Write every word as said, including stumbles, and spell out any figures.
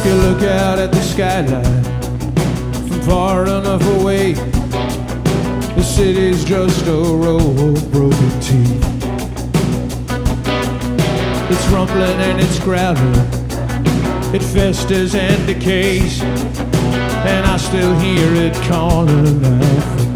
If you look out at the skyline from far enough away, the city's just a row of broken teeth. It's rumbling and it's growling, it festers and decays, and I still hear it calling out for